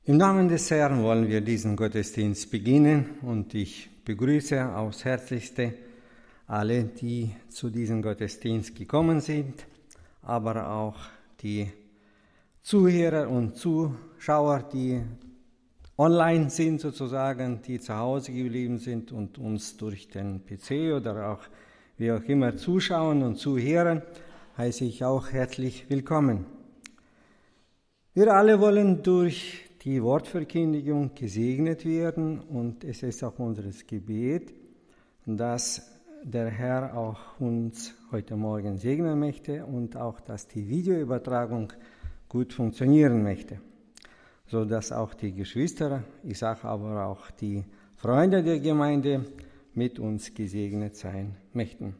Im Namen des Herrn wollen wir diesen Gottesdienst beginnen und ich begrüße aufs Herzlichste alle, die zu diesem Gottesdienst gekommen sind, aber auch die Zuhörer und Zuschauer, die online sind sozusagen, die zu Hause geblieben sind und uns durch den PC oder auch wie auch immer zuschauen und zuhören, heiße ich auch herzlich willkommen. Wir alle wollen durch die Wortverkündigung gesegnet werden und es ist auch unser Gebet, dass der Herr auch uns heute Morgen segnen möchte und auch, dass die Videoübertragung gut funktionieren möchte, so dass auch die Geschwister, ich sage aber auch die Freunde der Gemeinde mit uns gesegnet sein möchten.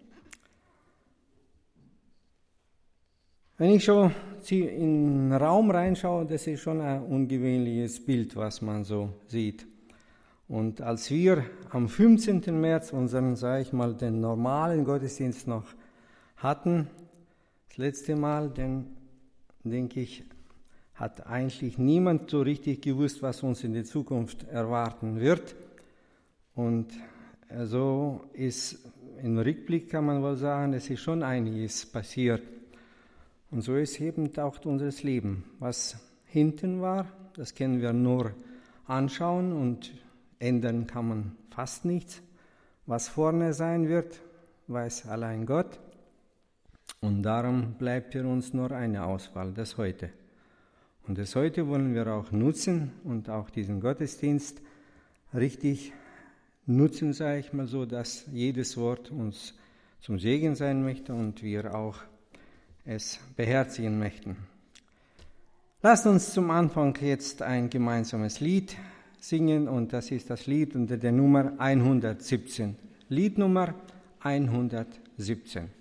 Wenn ich schon in den Raum reinschaue, das ist schon ein ungewöhnliches Bild, was man so sieht. Und als wir am 15. März unseren, sage ich mal, den normalen Gottesdienst noch hatten, das letzte Mal, dann denke ich, hat eigentlich niemand so richtig gewusst, was uns in der Zukunft erwarten wird. Und so ist im Rückblick, kann man wohl sagen, es ist schon einiges passiert. Und so ist eben auch unser Leben. Was hinten war, das können wir nur anschauen und ändern kann man fast nichts. Was vorne sein wird, weiß allein Gott. Und darum bleibt für uns nur eine Auswahl, das Heute. Und das Heute wollen wir auch nutzen und auch diesen Gottesdienst richtig nutzen, sage ich mal so, dass jedes Wort uns zum Segen sein möchte und wir auch es beherzigen möchten. Lasst uns zum Anfang jetzt ein gemeinsames Lied singen und das ist das Lied unter der Nummer 117. Lied Nummer 117.